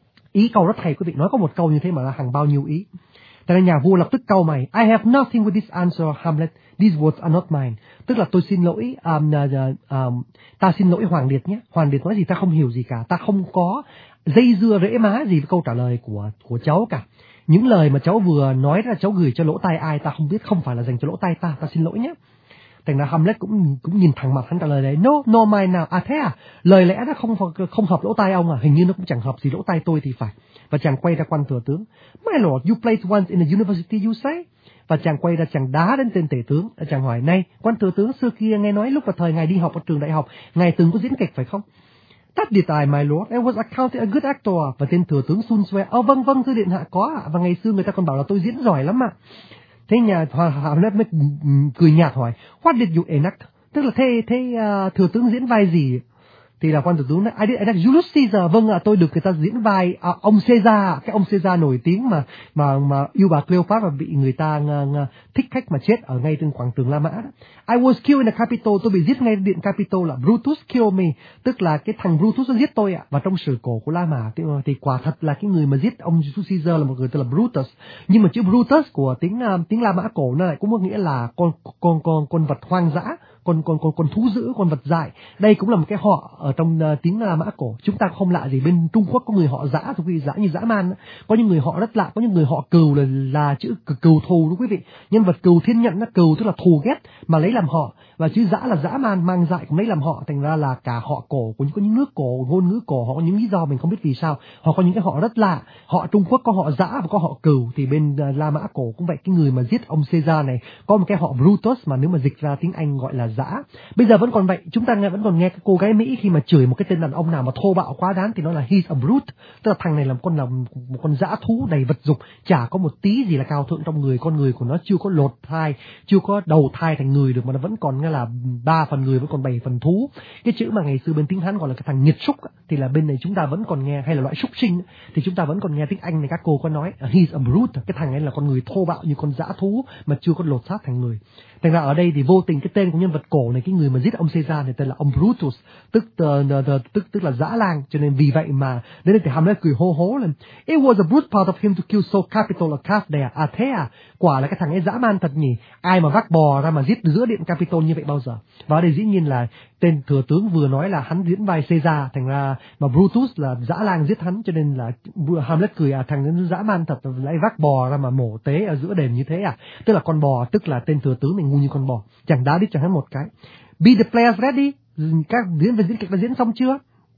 Ý câu rất hay quý vị, nói có một câu như thế mà là hàng bao nhiêu ý. Cho nên nhà vua lập tức cau mày. I have nothing with this answer, Hamlet. These words are not mine. Tức là tôi xin lỗi, um, uh, um, ta xin lỗi Hoàng Liệt nhé. Hoàng Liệt nói gì ta không hiểu gì cả. Ta không có dây dưa rễ má gì với câu trả lời của của cháu cả. Những lời mà cháu vừa nói ra cháu gửi cho lỗ tai ai ta không biết, không phải là dành cho lỗ tai ta. Ta xin lỗi nhé. Thành ra Hamlet cũng cũng nhìn thẳng mặt hắn trả lời đấy. No, no mine nào. À thế à? Lời lẽ nó không không hợp lỗ tai ông à? Hình như nó cũng chẳng hợp gì lỗ tai tôi thì phải. Và chàng quay ra quan thừa tướng. My lord, you played once in a university, you say? Và chàng quay ra chàng đá đến tên tể tướng. Chàng hỏi, này, quan thừa tướng, xưa kia nghe nói lúc vào thời ngài đi học ở trường đại học, ngài từng có diễn kịch phải không? That did I, my lord. I was accounted a good actor. Và tên thừa tướng xun xoe. Ồ vâng vâng, thưa điện hạ có ạ. Và ngày xưa người ta còn bảo là tôi diễn giỏi lắm ạ. Thế nhà Hamlet mới cười nhạt hỏi, what did you enact? Tức là thế thế uh, thừa tướng diễn vai gì? Thì là quan thủ tướng nói, I did enact Julius Caesar. Vâng ạ, tôi được người ta diễn vai à, ông Caesar, cái ông Caesar nổi tiếng mà mà mà yêu bà Cleopatra và bị người ta ng, ng, thích khách mà chết ở ngay trên quảng trường La Mã đó. I was killed in the Capitol. Tôi bị giết ngay điện Capitol là Brutus killed me. Tức là cái thằng Brutus nó giết tôi ạ. Và trong sử cổ của La Mã thì, thì quả thật là cái người mà giết ông Julius Caesar là một người tên là Brutus. Nhưng mà chữ Brutus của tiếng uh, tiếng La Mã cổ nó lại cũng có nghĩa là con con con con vật hoang dã, con con con con thú dữ, con vật dại. Đây cũng là một cái họ ở trong uh, tiếng La Mã cổ. Chúng ta không lạ gì, bên Trung Quốc có người họ dã, thưa quý vị, dã như dã man. Có những người họ rất lạ, có những người họ cừu là là chữ cừu thù đó quý vị. Nhân vật cừu thiên nhận, nó cừu tức là thù ghét mà lấy làm họ, và chữ dã là dã man mang dại cũng lấy làm họ. Thành ra là cả họ cổ của những, có những nước cổ, ngôn ngữ cổ họ có những lý do mình không biết vì sao họ có những cái họ rất lạ. Họ Trung Quốc có họ dã và có họ cừu, thì bên uh, La Mã cổ cũng vậy. Cái người mà giết ông Caesar này có một cái họ Brutus mà nếu mà dịch ra tiếng Anh gọi là dã. Bây giờ vẫn còn vậy, chúng ta nghe vẫn còn nghe cái cô gái Mỹ khi mà chửi một cái tên đàn ông nào mà thô bạo quá đáng thì nói là he's a brute, tức là thằng này là một con là một con dã thú đầy vật dục, chả có một tí gì là cao thượng trong người. Con người của nó chưa có lột thai, chưa có đầu thai thành người được mà nó vẫn còn nghe là ba phần người vẫn còn bảy phần thú. Cái chữ mà ngày xưa bên tiếng Hán gọi là cái thằng nghiệt súc thì là bên này chúng ta vẫn còn nghe, hay là loại súc sinh thì chúng ta vẫn còn nghe tiếng Anh này các cô có nói he's a brute, cái thằng ấy là con người thô bạo như con dã thú mà chưa có lột xác thành người. Thành ra ở đây thì vô tình cái tên của nhân vật cổ này, cái người mà giết ông Caesar này tên là ông Brutus, tức uh, uh, tức tức là dã lang, cho nên vì vậy mà đến đây thì Hamlet cười hô hố lên. It was a brute part of him to kill so capital a calf there. À thế à, quả là cái thằng ấy dã man thật nhỉ, ai mà vác bò ra mà giết giữa điện Capitol như vậy bao giờ. Và ở đây dĩ nhiên là tên thừa tướng vừa nói là hắn diễn vai Caesar, thành ra mà Brutus là dã lang giết hắn, cho nên là Hamlet cười, à thằng ấy dã man thật, lại vác bò ra mà mổ tế ở giữa đền như thế à. Tức là con bò, tức là tên thừa tướng này ngu như con bò, chẳng đá đít cho hắn một cái. Be the players ready, các diễn viên diễn kịch đã diễn xong chưa?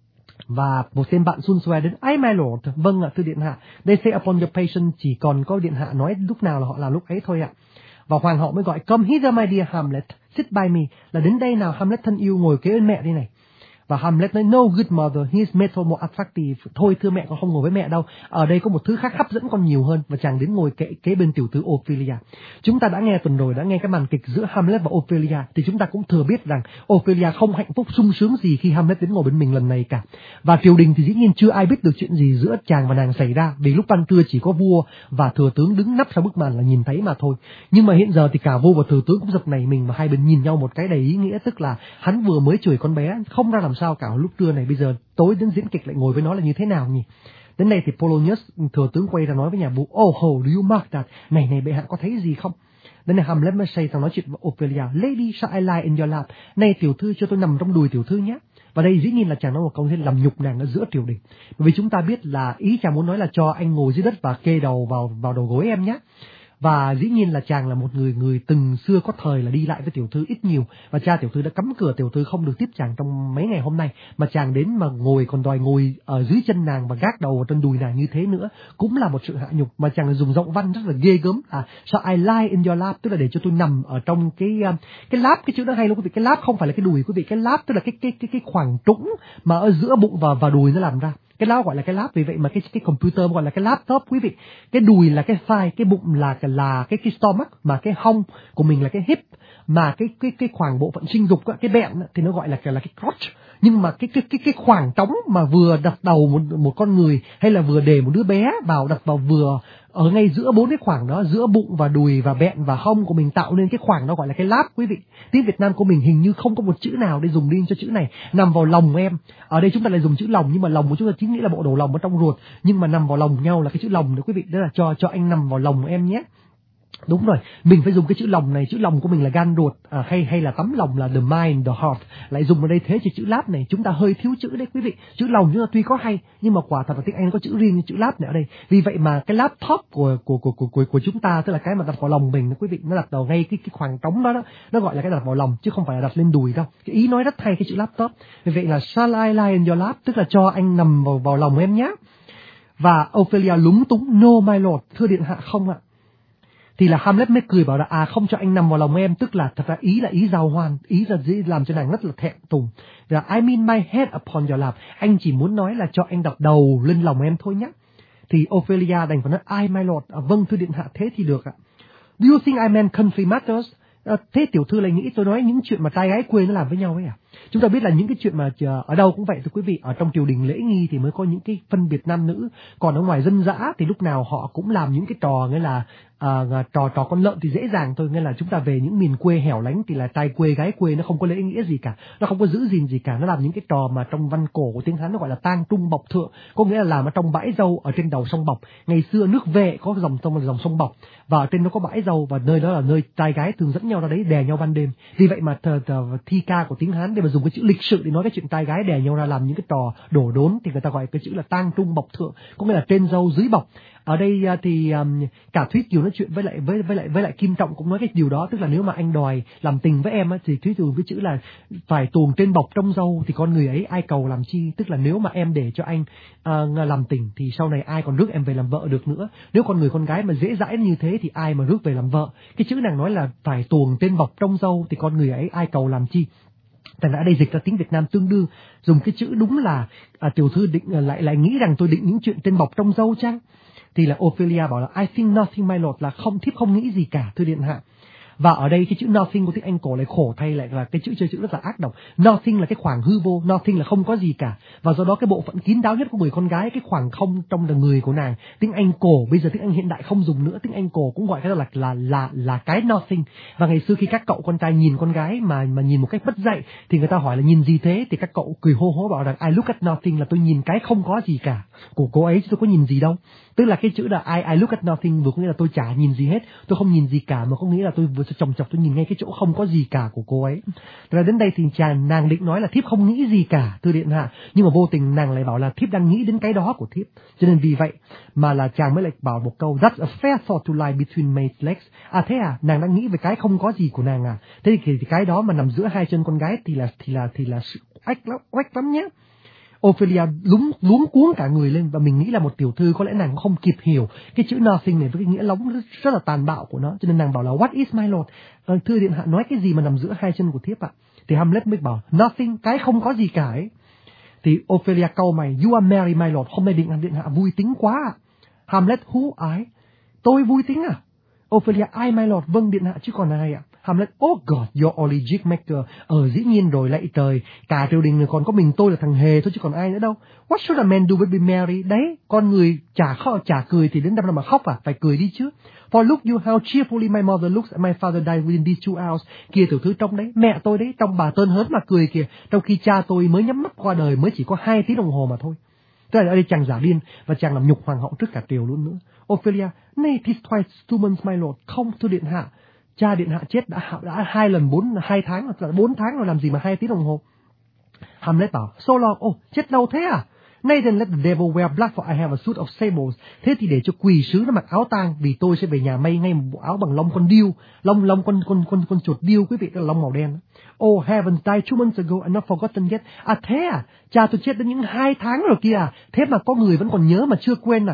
Và một tên bạn xun xoe đến, I my lord, vâng ạ thưa điện hạ. They say upon your patience, chỉ còn có điện hạ nói lúc nào là họ làm lúc ấy thôi ạ. Và hoàng hậu mới gọi, come hither my dear Hamlet, sit by me, là đến đây nào Hamlet thân yêu, ngồi kế bên mẹ đi này. Và Hamlet nói, no good mother, his method more attractive. Thôi thưa mẹ, con không ngồi với mẹ đâu. Ở đây có một thứ khác hấp dẫn con nhiều hơn. Và chàng đến ngồi kế, kế bên tiểu thư Ophelia. Chúng ta đã nghe tuần rồi, đã nghe cái màn kịch giữa Hamlet và Ophelia. Thì chúng ta cũng thừa biết rằng Ophelia không hạnh phúc sung sướng gì khi Hamlet đến ngồi bên mình lần này cả. Và triều đình thì dĩ nhiên chưa ai biết được chuyện gì giữa chàng và nàng xảy ra. Vì lúc ban trưa chỉ có vua và thừa tướng đứng nấp sau bức màn là nhìn thấy mà thôi. Nhưng mà hiện giờ thì cả vua và thừa tướng cũng giật nảy mình, và hai bên nhìn nhau một cái đầy ý nghĩa. Tức là hắn vừa mới chửi con bé không ra làm sao cả lúc trưa này, bây giờ tối đến diễn kịch lại ngồi với nó là như thế nào nhỉ? Đến đây thì Polonius thừa tướng quay ra nói với nhà vua, oh ho, do you mark that? Này này bệ hạ có thấy gì không? Đến này Hamlet mới say sang nói chuyện với Ophelia, lady shall I lie in your lap? Này tiểu thư, cho tôi nằm trong đùi tiểu thư nhé. Và đây dĩ nhiên là chàng nói một câu thế làm nhục nàng ở giữa triều đình. Bởi vì chúng ta biết là ý chàng muốn nói là cho anh ngồi dưới đất và kê đầu vào vào đầu gối em nhé. Và dĩ nhiên là chàng là một người người từng xưa có thời là đi lại với tiểu thư ít nhiều, và cha tiểu thư đã cấm cửa tiểu thư không được tiếp chàng trong mấy ngày hôm nay, mà chàng đến mà ngồi còn đòi ngồi ở dưới chân nàng và gác đầu ở trên đùi nàng như thế nữa cũng là một sự hạ nhục. Mà chàng dùng giọng văn rất là ghê gớm, à so I lie in your lap, tức là để cho tôi nằm ở trong cái cái lap. Cái chữ đó hay luôn quý vị, cái lap không phải là cái đùi quý vị, cái lap tức là cái cái cái cái khoảng trũng mà ở giữa bụng và và đùi nó làm ra. Cái lap gọi là cái lap, vì vậy mà cái cái computer gọi là cái laptop quý vị. Cái đùi là cái thigh, cái bụng là là cái cái stomach, mà cái hông của mình là cái hip. mà cái cái cái khoảng bộ phận sinh dục á, cái bẹn á, thì nó gọi là là cái crotch. Nhưng mà cái cái cái cái khoảng trống mà vừa đặt đầu một một con người hay là vừa để một đứa bé vào, đặt vào vừa ở ngay giữa bốn cái khoảng đó, giữa bụng và đùi và bẹn và hông của mình, tạo nên cái khoảng đó gọi là cái láp quý vị. Tiếng Việt Nam của mình hình như không có một chữ nào để dùng riêng cho chữ này. Nằm vào lòng em. Ở đây chúng ta lại dùng chữ lòng, nhưng mà lòng của chúng ta chính nghĩa là bộ đầu lòng ở trong ruột, nhưng mà nằm vào lòng nhau là cái chữ lòng đó quý vị. Đó là cho cho anh nằm vào lòng em nhé. Đúng rồi, mình phải dùng cái chữ lòng này, chữ lòng của mình là gan ruột, à, hay hay là tấm lòng là the mind, the heart, lại dùng ở đây thế chứ chữ láp này chúng ta hơi thiếu chữ đấy quý vị. Chữ lòng chúng ta tuy có hay nhưng mà quả thật là tiếng Anh có chữ riêng như chữ láp này ở đây. Vì vậy mà cái laptop của của của của của, của chúng ta, tức là cái mà đặt vào lòng mình quý vị, nó đặt vào ngay cái cái khoảng trống đó, đó, nó gọi là cái đặt vào lòng chứ không phải là đặt lên đùi đâu. Cái ý nói rất hay cái chữ laptop. Vì vậy là shall I lie in your lap, tức là cho anh nằm vào vào lòng em nhé. Và Ophelia lúng túng, no my lord, thưa điện hạ không ạ. Thì là Hamlet mới cười bảo là à không cho anh nằm vào lòng em, tức là thật ra ý là ý giao hoan, ý là dễ làm cho nàng rất là thẹn thùng. Là I mean my head upon your lap, anh chỉ muốn nói là cho anh đặt đầu lên lòng em thôi nhé. Thì Ophelia đành phải nói I my lord, à, vâng thưa điện hạ, thế thì được ạ. Do you think I meant country matters? À, thế tiểu thư lại nghĩ tôi nói những chuyện mà trai gái quê nó làm với nhau ấy à? Chúng ta biết là những cái chuyện mà ở đâu cũng vậy thưa quý vị, ở trong triều đình lễ nghi thì mới có những cái phân biệt nam nữ, còn ở ngoài dân dã thì lúc nào họ cũng làm những cái trò nghĩa là à, trò trò con lợn thì dễ dàng thôi, nghĩa là chúng ta về những miền quê hẻo lánh thì là trai quê gái quê, nó không có lễ nghĩa gì cả, nó không có giữ gìn gì cả, nó làm những cái trò mà trong văn cổ của tiếng Hán nó gọi là tang trung bọc thượng, có nghĩa là làm ở trong bãi dâu ở trên đầu sông Bọc. Ngày xưa nước Vệ có dòng sông là dòng sông Bọc và ở trên nó có bãi dâu, và nơi đó là nơi trai gái thường dẫn nhau ra đấy đè nhau ban đêm. Vì vậy mà thờ, thờ, thi ca của tiếng Hán để mà dùng cái chữ lịch sự để nói cái chuyện trai gái đè nhau ra làm những cái trò đổ đốn thì người ta gọi cái chữ là tang trung bọc thượng, có nghĩa là trên dâu dưới bọc. Ở đây thì um, cả Thúy Kiều nói chuyện với lại với với lại với lại Kim Trọng cũng nói cái điều đó, tức là nếu mà anh đòi làm tình với em á, thì Thúy Kiều cái chữ là phải tuồng trên bọc trong dâu thì con người ấy ai cầu làm chi, tức là nếu mà em để cho anh uh, làm tình thì sau này ai còn rước em về làm vợ được nữa. Nếu con người con gái mà dễ dãi như thế thì ai mà rước về làm vợ. Cái chữ nàng nói là phải tuồng trên bọc trong dâu thì con người ấy ai cầu làm chi. Thành ra đây dịch ra tiếng Việt Nam tương đương dùng cái chữ đúng là à, tiểu thư định à, lại lại nghĩ rằng tôi định những chuyện trên bọc trong dâu chăng? Thì là Ophelia bảo là I think nothing my lord, là không, thiếp không nghĩ gì cả thưa điện hạ. Và ở đây cái chữ nothing của tiếng Anh cổ lại khổ thay lại là cái chữ chơi chữ rất là ác độc. Nothing là cái khoảng hư vô, nothing là không có gì cả. Và do đó cái bộ phận kín đáo nhất của người con gái, cái khoảng không trong là người của nàng. Tiếng Anh cổ bây giờ tiếng Anh hiện đại không dùng nữa, tiếng Anh cổ cũng gọi cái đó là là là là cái nothing. Và ngày xưa khi các cậu con trai nhìn con gái mà mà nhìn một cách bất dạy thì người ta hỏi là nhìn gì thế, thì các cậu cười hô hố bảo rằng I look at nothing, là tôi nhìn cái không có gì cả của cô ấy chứ tôi có nhìn gì đâu. Tức là cái chữ là I I look at nothing vừa có nghĩa là tôi chả nhìn gì hết, tôi không nhìn gì cả, mà có nghĩa là tôi vừa chồng chọc tôi nhìn ngay cái chỗ không có gì cả của cô ấy. Rồi đến đây thì chàng nàng định nói là thiếp không nghĩ gì cả thưa điện hạ, nhưng mà vô tình nàng lại bảo là thiếp đang nghĩ đến cái đó của thiếp, cho nên vì vậy mà là chàng mới lại bảo một câu that's a fair thought to lie between maid's legs. À thế à, nàng đang nghĩ về cái không có gì của nàng à? Thế thì, thì cái đó mà nằm giữa hai chân con gái thì là thì là thì là sự oách lắm, oách lắm nhé. Ophelia lúng luống cuống cả người lên, và mình nghĩ là một tiểu thư có lẽ nàng cũng không kịp hiểu cái chữ nothing này với cái nghĩa lóng rất, rất là tàn bạo của nó, cho nên nàng bảo là what is my lord, ờ, thưa điện hạ nói cái gì mà nằm giữa hai chân của thiếp ạ? Thì Hamlet mới bảo nothing, cái không có gì cả ấy. Thì Ophelia cau mày, you are merry my lord, hôm nay điện, điện hạ vui tính quá ạ. Hamlet, who I? Tôi vui tính à? Ophelia, I my lord, vâng điện hạ chứ còn ai ạ? Hamlet, oh God, you're only jig maker. Ờ dĩ nhiên rồi, lạy trời, cả triều đình còn có mình tôi là thằng hề thôi chứ còn ai nữa đâu. What should a man do with be merry? Đấy, con người chả khóc, chả cười thì đến đâu mà khóc à, phải cười đi chứ. For look you how cheerfully my mother looks and my father died within these two hours. Kia tiểu thư trong đấy, mẹ tôi đấy, trong bà tơn hớn mà cười kìa, trong khi cha tôi mới nhắm mắt qua đời mới chỉ có hai tiếng đồng hồ mà thôi. Tức là ở đây chàng giả điên và chàng làm nhục hoàng hậu trước cả triều luôn nữa. Ophelia, nay tis twice two months my lord. Không thưa điện hạ, cha điện hạ chết đã đã hai lần bốn hai tháng là bốn tháng rồi, làm gì mà hai tiếng đồng hồ. Hamlet bảo so long, ô oh, chết lâu thế à? Nay then let the devil wear black for I have a suit of sables. Thế thì để cho quỳ sứ nó mặc áo tang, vì tôi sẽ về nhà may ngay một bộ áo bằng lông con điêu, lông lông con con con con chuột điêu quý vị, đó là lông màu đen. Oh heavens, died two months ago and not forgotten yet. À thế à, cha tôi chết đến những hai tháng rồi kia à? Thế mà có người vẫn còn nhớ mà chưa quên à?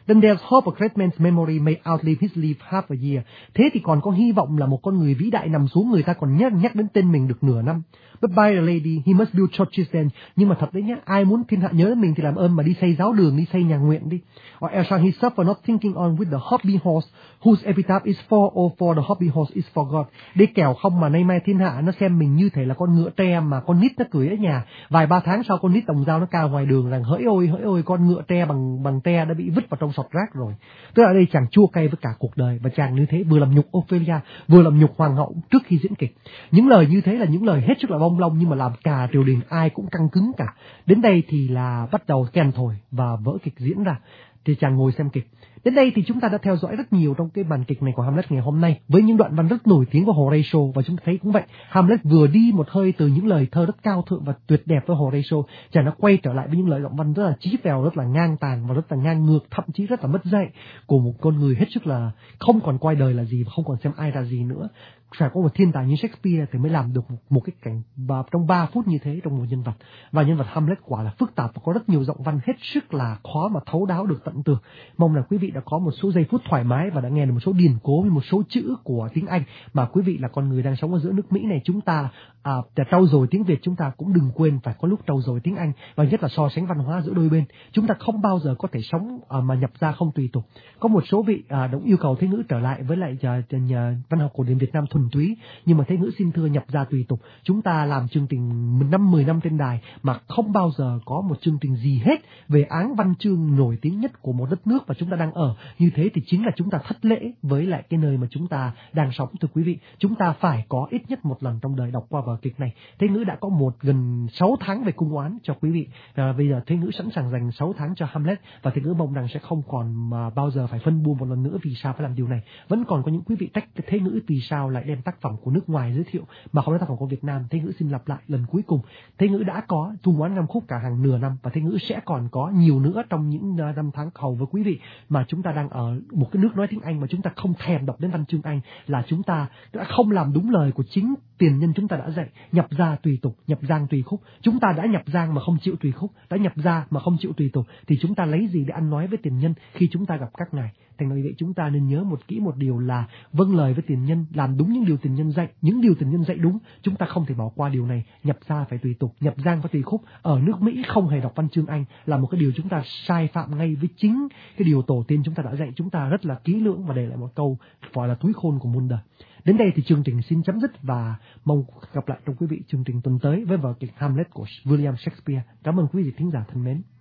Then there's hope a great man's memory may outlive his life half a year. Thế thì còn có hy vọng là một con người vĩ đại nằm xuống người ta còn nhắc nhắc đến tên mình được nửa năm. But by the lady, he must build churches then. Nhưng mà thật đấy nhá, ai muốn thiên hạ nhớ đến mình thì làm ơn mà đi xây giáo đường, đi xây nhà nguyện đi. Or else shall he suffer not thinking on with the hobby horse, whose epitaph is for, or for the hobby horse is for God. Để kẻo không mà nay mai thiên hạ nó xem mình như thể là con ngựa tre mà con nít nó cưỡi ở nhà. Vài ba tháng sau con nít đồng dao nó cao ngoài đường rằng hỡi ôi hỡi ôi con ngựa tre bằng bằng tre đã bị vứt vào trong sọt rác rồi. Tức là đây chàng chua cay với cả cuộc đời và chàng như thế vừa làm nhục Ophelia, vừa làm nhục hoàng hậu trước khi diễn kịch. Những lời như thế là những lời hết sức là bông lông nhưng mà làm cả triều đình ai cũng căng cứng cả. Đến đây thì là bắt đầu kèn thổi và vở kịch diễn ra. Thì chàng ngồi xem kịch. Đến đây thì chúng ta đã theo dõi rất nhiều trong cái màn kịch này của Hamlet ngày hôm nay với những đoạn văn rất nổi tiếng của Horatio, và chúng ta thấy cũng vậy. Hamlet vừa đi một hơi từ những lời thơ rất cao thượng và tuyệt đẹp với Horatio, chàng đã quay trở lại với những lời giọng văn rất là chí phèo, rất là ngang tàn và rất là ngang ngược, thậm chí rất là mất dạy của một con người hết sức là không còn coi đời là gì và không còn xem ai là gì nữa. Phải có một thiên tài như Shakespeare thì mới làm được một, một cái cảnh và trong ba phút như thế trong một nhân vật. Và nhân vật Hamlet quả là phức tạp và có rất nhiều giọng văn hết sức là khó mà thấu đáo được tận tường. Mong là quý vị đã có một số giây phút thoải mái và đã nghe được một số điển cố với một số chữ của tiếng Anh mà quý vị là con người đang sống ở giữa nước Mỹ này, chúng ta à, để trau dồi tiếng Việt chúng ta cũng đừng quên phải có lúc trau dồi tiếng Anh, và nhất là so sánh văn hóa giữa đôi bên. Chúng ta không bao giờ có thể sống à, mà nhập ra không tùy tục. Có một số vị à, đã yêu cầu Thế Ngữ trở lại với lại à, nhà văn học cổ điển Việt Nam thuần túy, nhưng mà Thế Ngữ xin thưa nhập ra tùy tục. Chúng ta làm chương trình năm mười năm trên đài mà không bao giờ có một chương trình gì hết về áng văn chương nổi tiếng nhất của một đất nước và chúng ta đang ở. Như thế thì chính là chúng ta thất lễ với lại cái nơi mà chúng ta đang sống. Thưa quý vị, chúng ta phải có ít nhất một lần trong đời đọc qua vở kịch này. Thế Ngữ đã có một gần sáu tháng về cung oán cho quý vị. À, bây giờ Thế Ngữ sẵn sàng dành sáu tháng cho Hamlet, và Thế Ngữ mong rằng sẽ không còn mà bao giờ phải phân buông một lần nữa vì sao phải làm điều này. Vẫn còn có những quý vị trách Thế Ngữ vì sao lại đem tác phẩm của nước ngoài giới thiệu mà không có tác phẩm của Việt Nam. Thế Ngữ xin lặp lại lần cuối cùng, Thế Ngữ đã có cung oán năm khúc cả hàng nửa năm, và Thế Ngữ sẽ còn có nhiều nữa trong những năm tháng hầu với quý vị. Mà chúng ta đang ở một cái nước nói tiếng Anh mà chúng ta không thèm đọc đến văn chương Anh, là chúng ta đã không làm đúng lời của chính tiền nhân chúng ta đã dạy: nhập gia tùy tục, nhập giang tùy khúc. Chúng ta đã nhập giang mà không chịu tùy khúc, đã nhập gia mà không chịu tùy tục, thì chúng ta lấy gì để ăn nói với tiền nhân khi chúng ta gặp các ngài? Thành ra vậy chúng ta nên nhớ một kỹ một điều là vâng lời với tiền nhân, làm đúng những điều tiền nhân dạy, những điều tiền nhân dạy đúng, chúng ta không thể bỏ qua điều này. Nhập gia phải tùy tục, nhập giang phải tùy khúc. Ở nước Mỹ không hề đọc văn chương Anh là một cái điều chúng ta sai phạm ngay với chính cái điều tổ tiên chúng ta đã dạy chúng ta rất là kỹ lưỡng, và để lại một câu gọi là túi khôn của muôn đời. Đến đây thì chương trình xin chấm dứt và mong gặp lại trong quý vị chương trình tuần tới với vở kịch Hamlet của William Shakespeare. Cảm ơn quý vị thính giả thân mến.